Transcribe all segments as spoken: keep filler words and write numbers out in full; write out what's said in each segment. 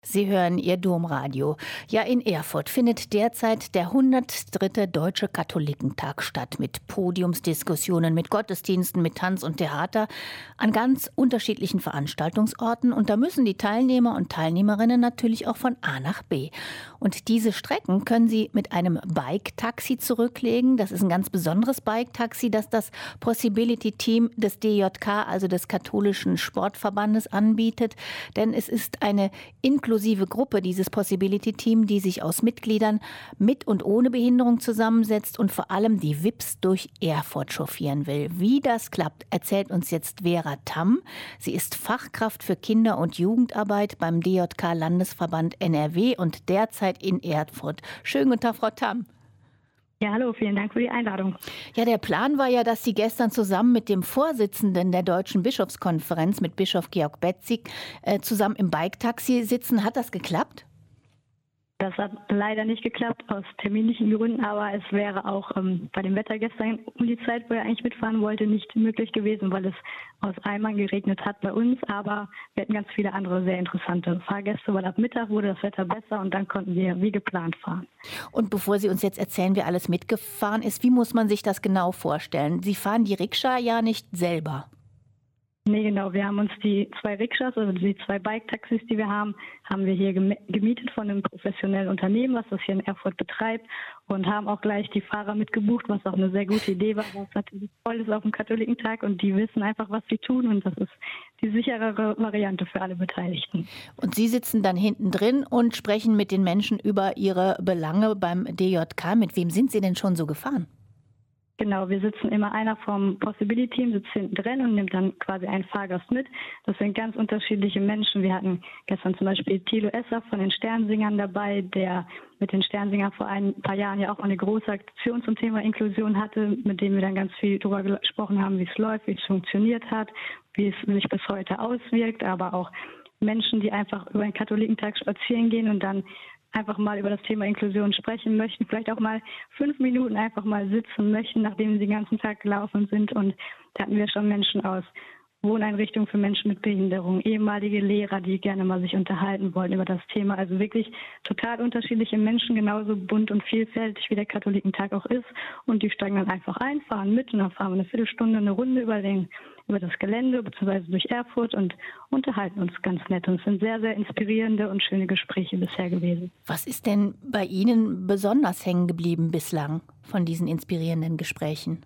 Sie hören Ihr Domradio. Ja, in Erfurt findet derzeit der hundertdritte Deutsche Katholikentag statt mit Podiumsdiskussionen, mit Gottesdiensten, mit Tanz und Theater an ganz unterschiedlichen Veranstaltungsorten. Und da müssen die Teilnehmer und Teilnehmerinnen natürlich auch von A nach B. Und diese Strecken können Sie mit einem Bike-Taxi zurücklegen. Das ist ein ganz besonderes Bike-Taxi, das das Possibility-Team des D J K, also des katholischen Sportverbandes, anbietet. Denn es ist eine inklusive inklusive Gruppe, dieses Possibility-Team, die sich aus Mitgliedern mit und ohne Behinderung zusammensetzt und vor allem die V I Ps durch Erfurt chauffieren will. Wie das klappt, erzählt uns jetzt Vera Tamm. Sie ist Fachkraft für Kinder- und Jugendarbeit beim D J K-Landesverband N R W und derzeit in Erfurt. Schönen guten Tag, Frau Tamm. Ja, hallo, vielen Dank für die Einladung. Ja, der Plan war ja, dass Sie gestern zusammen mit dem Vorsitzenden der Deutschen Bischofskonferenz, mit Bischof Georg Betzig, äh, zusammen im Bike-Taxi sitzen. Hat das geklappt? Das hat leider nicht geklappt, aus terminlichen Gründen, aber es wäre auch ähm, bei dem Wetter gestern um die Zeit, wo er eigentlich mitfahren wollte, nicht möglich gewesen, weil es aus Eimern geregnet hat bei uns. Aber wir hatten ganz viele andere sehr interessante Fahrgäste, weil ab Mittag wurde das Wetter besser und dann konnten wir wie geplant fahren. Und bevor Sie uns jetzt erzählen, wer alles mitgefahren ist, wie muss man sich das genau vorstellen? Sie fahren die Rikscha ja nicht selber. Nee, genau. Wir haben uns die zwei Rikschas, also die zwei Bike-Taxis, die wir haben, haben wir hier gemietet von einem professionellen Unternehmen, was das hier in Erfurt betreibt, und haben auch gleich die Fahrer mitgebucht, was auch eine sehr gute Idee war, was natürlich toll ist auf dem Katholikentag, und die wissen einfach, was sie tun, und das ist die sicherere Variante für alle Beteiligten. Und Sie sitzen dann hinten drin und sprechen mit den Menschen über ihre Belange beim D J K. Mit wem sind Sie denn schon so gefahren? Genau, wir sitzen immer, einer vom Possibility-Team sitzt hinten drin und nimmt dann quasi einen Fahrgast mit. Das sind ganz unterschiedliche Menschen. Wir hatten gestern zum Beispiel Thilo Esser von den Sternsingern dabei, der mit den Sternsingern vor ein paar Jahren ja auch eine große Aktion zum Thema Inklusion hatte, mit dem wir dann ganz viel darüber gesprochen haben, wie es läuft, wie es funktioniert hat, wie es sich bis heute auswirkt, aber auch Menschen, die einfach über den Katholikentag spazieren gehen und dann einfach mal über das Thema Inklusion sprechen möchten, vielleicht auch mal fünf Minuten einfach mal sitzen möchten, nachdem sie den ganzen Tag gelaufen sind. Und da hatten wir schon Menschen aus Wohneinrichtungen für Menschen mit Behinderung, ehemalige Lehrer, die gerne mal sich unterhalten wollen über das Thema. Also wirklich total unterschiedliche Menschen, genauso bunt und vielfältig wie der Katholikentag auch ist. Und die steigen dann einfach ein, fahren mit, und dann fahren wir eine Viertelstunde eine Runde über den über das Gelände bzw. durch Erfurt und unterhalten uns ganz nett. Und es sind sehr, sehr inspirierende und schöne Gespräche bisher gewesen. Was ist denn bei Ihnen besonders hängen geblieben bislang von diesen inspirierenden Gesprächen?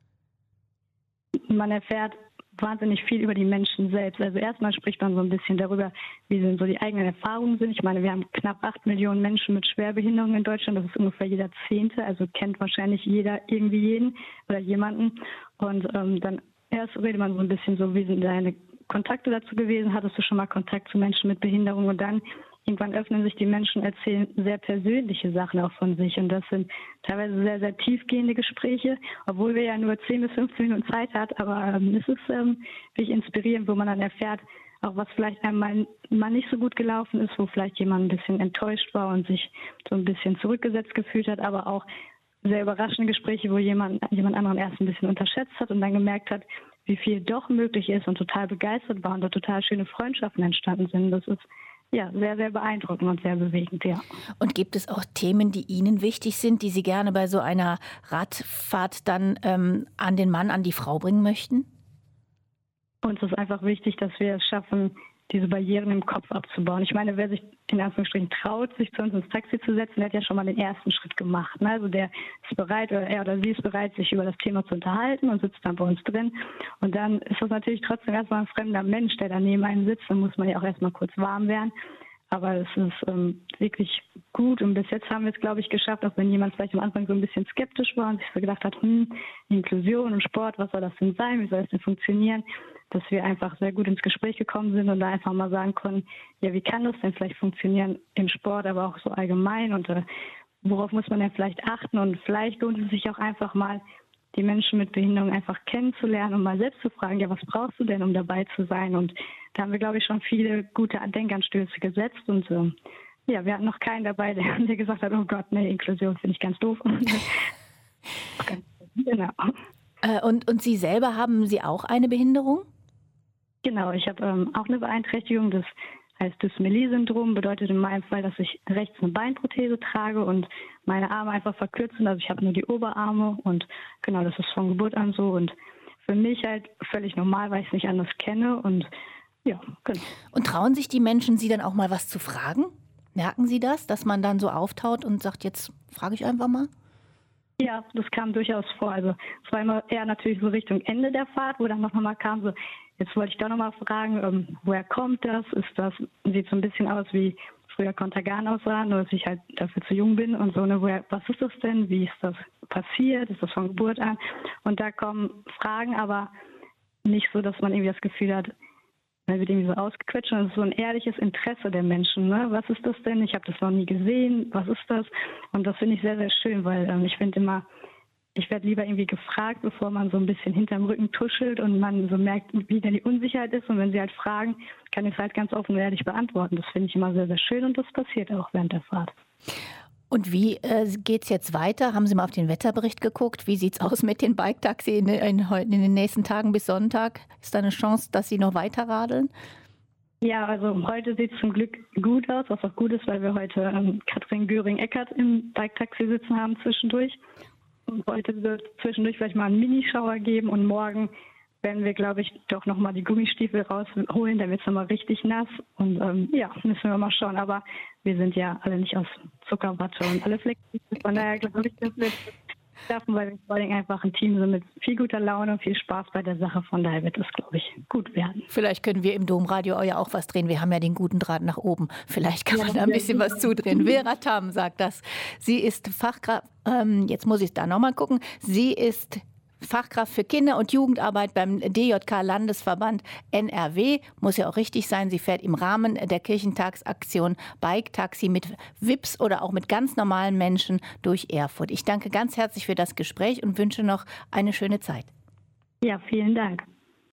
Man erfährt wahnsinnig viel über die Menschen selbst. Also erstmal spricht man so ein bisschen darüber, wie denn so die eigenen Erfahrungen sind. Ich meine, wir haben knapp acht Millionen Menschen mit Schwerbehinderung in Deutschland. Das ist ungefähr jeder Zehnte. Also kennt wahrscheinlich jeder irgendwie jeden oder jemanden. Und ähm, dann erst redet man so ein bisschen so, wie sind deine Kontakte dazu gewesen? Hattest du schon mal Kontakt zu Menschen mit Behinderung? Und dann irgendwann öffnen sich die Menschen, erzählen sehr persönliche Sachen auch von sich. Und das sind teilweise sehr, sehr tiefgehende Gespräche, obwohl wir ja nur zehn bis fünfzehn Minuten Zeit haben. Aber ähm, es ist ähm, wirklich inspirierend, wo man dann erfährt, auch was vielleicht einmal mal nicht so gut gelaufen ist, wo vielleicht jemand ein bisschen enttäuscht war und sich so ein bisschen zurückgesetzt gefühlt hat, aber auch sehr überraschende Gespräche, wo jemand jemand anderen erst ein bisschen unterschätzt hat und dann gemerkt hat, wie viel doch möglich ist, und total begeistert war und da total schöne Freundschaften entstanden sind. Das ist ja sehr, sehr beeindruckend und sehr bewegend, ja. Und gibt es auch Themen, die Ihnen wichtig sind, die Sie gerne bei so einer Radfahrt dann ähm, an den Mann, an die Frau bringen möchten? Uns ist einfach wichtig, dass wir es schaffen, diese Barrieren im Kopf abzubauen. Ich meine, wer sich in Anführungsstrichen traut, sich zu uns ins Taxi zu setzen, der hat ja schon mal den ersten Schritt gemacht. Ne? Also der ist bereit, oder er oder sie ist bereit, sich über das Thema zu unterhalten und sitzt dann bei uns drin. Und dann ist das natürlich trotzdem erstmal ein fremder Mensch, der da neben einem sitzt. Dann muss man ja auch erstmal kurz warm werden. Aber es ist ähm, wirklich gut, und bis jetzt haben wir es, glaube ich, geschafft, auch wenn jemand vielleicht am Anfang so ein bisschen skeptisch war und sich so gedacht hat, hm, Inklusion und Sport, was soll das denn sein, wie soll es denn funktionieren, dass wir einfach sehr gut ins Gespräch gekommen sind und da einfach mal sagen konnten, ja, wie kann das denn vielleicht funktionieren im Sport, aber auch so allgemein, und äh, worauf muss man denn vielleicht achten, und vielleicht lohnt es sich auch einfach mal, die Menschen mit Behinderung einfach kennenzulernen und mal selbst zu fragen, ja, was brauchst du denn, um dabei zu sein? Und da haben wir, glaube ich, schon viele gute Denkanstöße gesetzt, und äh, ja, wir hatten noch keinen dabei, der, der gesagt hat, oh Gott, nee, Inklusion finde ich ganz doof. Genau. Äh, und, und Sie selber, haben Sie auch eine Behinderung? Genau, ich habe ähm, auch eine Beeinträchtigung. Das heißt Dysmelie-Syndrom, bedeutet in meinem Fall, dass ich rechts eine Beinprothese trage und meine Arme einfach verkürzt sind. Also ich habe nur die Oberarme und genau, das ist von Geburt an so und für mich halt völlig normal, weil ich es nicht anders kenne und ja, genau. Und trauen sich die Menschen, Sie dann auch mal was zu fragen? Merken Sie das, dass man dann so auftaut und sagt, jetzt frage ich einfach mal? Ja, das kam durchaus vor. Also es war immer eher natürlich so Richtung Ende der Fahrt, wo dann noch mal kam so, jetzt wollte ich doch noch mal fragen, ähm, woher kommt das? Ist das, sieht so ein bisschen aus wie früher Contergan aussah, nur dass ich halt dafür zu jung bin und so, ne, woher, was ist das denn? Wie ist das passiert? Ist das von Geburt an? Und da kommen Fragen, aber nicht so, dass man irgendwie das Gefühl hat, man wird irgendwie so ausgequetscht, und es ist so ein ehrliches Interesse der Menschen. Ne? Was ist das denn? Ich habe das noch nie gesehen. Was ist das? Und das finde ich sehr, sehr schön, weil ähm, ich finde immer, ich werde lieber irgendwie gefragt, bevor man so ein bisschen hinterm Rücken tuschelt und man so merkt, wie denn die Unsicherheit ist. Und wenn sie halt fragen, kann ich es halt ganz offen und ehrlich beantworten. Das finde ich immer sehr, sehr schön und das passiert auch während der Fahrt. Und wie äh, geht es jetzt weiter? Haben Sie mal auf den Wetterbericht geguckt? Wie sieht es aus mit den Bike-Taxi in, in, in den nächsten Tagen bis Sonntag? Ist da eine Chance, dass Sie noch weiter radeln? Ja, also heute sieht es zum Glück gut aus, was auch gut ist, weil wir heute ähm, Katrin Göring-Eckardt im Bike-Taxi sitzen haben zwischendurch. Und heute wird zwischendurch vielleicht mal einen Minischauer geben und morgen werden wir, glaube ich, doch nochmal die Gummistiefel rausholen, dann wird es nochmal richtig nass und ähm, ja, müssen wir mal schauen, aber wir sind ja alle nicht aus Zuckerwatte und alle flexibel, von daher glaube ich, dass wir es schaffen, weil wir vor allem einfach ein Team sind mit viel guter Laune und viel Spaß bei der Sache, von daher wird es, glaube ich, gut werden. Vielleicht können wir im Domradio ja auch was drehen, wir haben ja den guten Draht nach oben, vielleicht kann man da ein bisschen was zudrehen. Vera Tam sagt das, sie ist Fachkraft, ähm, jetzt muss ich da nochmal gucken, sie ist Fachkraft für Kinder- und Jugendarbeit beim D J K-Landesverband N R W. Muss ja auch richtig sein. Sie fährt im Rahmen der Kirchentagsaktion Bike-Taxi mit V I Ps oder auch mit ganz normalen Menschen durch Erfurt. Ich danke ganz herzlich für das Gespräch und wünsche noch eine schöne Zeit. Ja, vielen Dank.